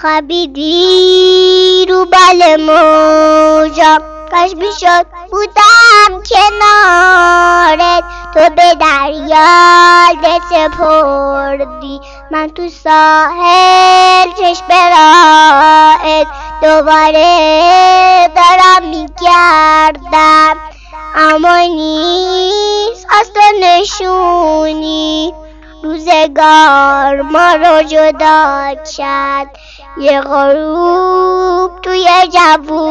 خوابیدی رو بال موجا، کاش میشد بودم کنارت. تو به دریا دل سپردی، من تو ساحل چشم راهت. دوباره دارم میگردم اما نیست از تو نشونی. روزگار ما رو جدا کرد یه غروب توی جوون.